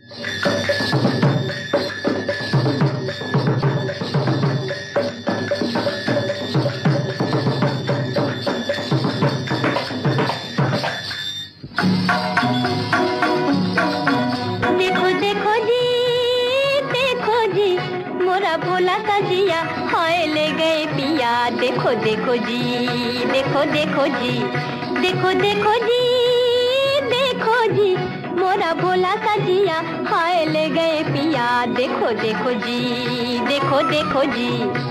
देखो देखो जी, देखो जी, मोरा भोला सा जिया हाय ले गए पिया। देखो देखो जी, देखो देखो जी, देखो देखो जी, देखो जी, मोरा भोला सा जिया हाय ले गए पिया। देखो देखो जी, देखो देखो जी।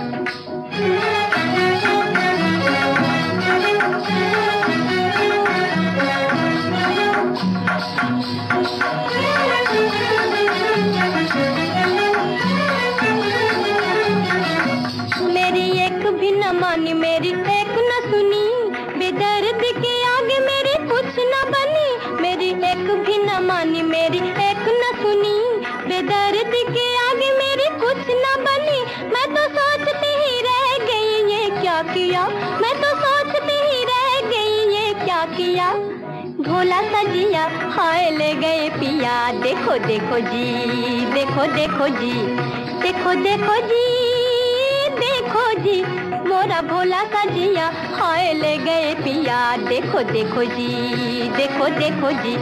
मेरी एक भी न मानी, मेरी एक न सुनी, बेदर्द के आगे मेरी कुछ न बनी। मेरी एक भी न मानी, मेरी एक न सुनी, बेदर्द के आगे मेरी कुछ न बनी। मैं तो सोचती ही रह गई ये क्या किया, मैं तो सोचती ही रह गई ये क्या किया। भोला सा जिया हाय ले गए पिया। देखो देखो जी, देखो देखो जी, देखो देखो जी, देखो जी, मोरा भोला सा जिया हाय ले गए पिया। देखो देखो जी, देखो देखो जी।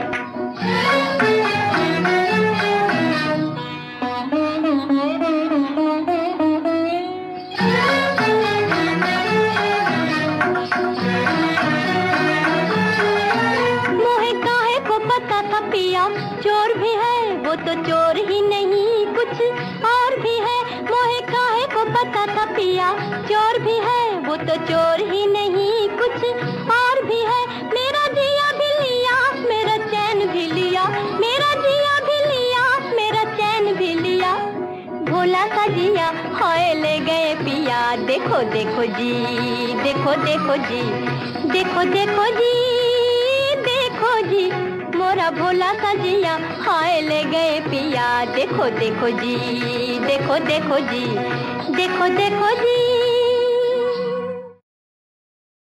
मोहे काहे को पता था पिया चोर भी है, वो तो चोर ही नहीं कुछ और भी है। मोहे काहे को पता था पिया चोर भी है, वो तो चोर ही नहीं कुछ और भी है। मेरा जिया भी लिया, मेरा चैन भी लिया, मेरा जिया भी लिया, मेरा चैन भी लिया। भोला सा जिया हाय ले गए पिया। देखो देखो जी, देखो देखो जी, देखो देखो जी, देखो जी, मोरा भोला सा जिया हाय ले गए पिया। देखो देखो जी, देखो देखो जी, देखो देखो जी।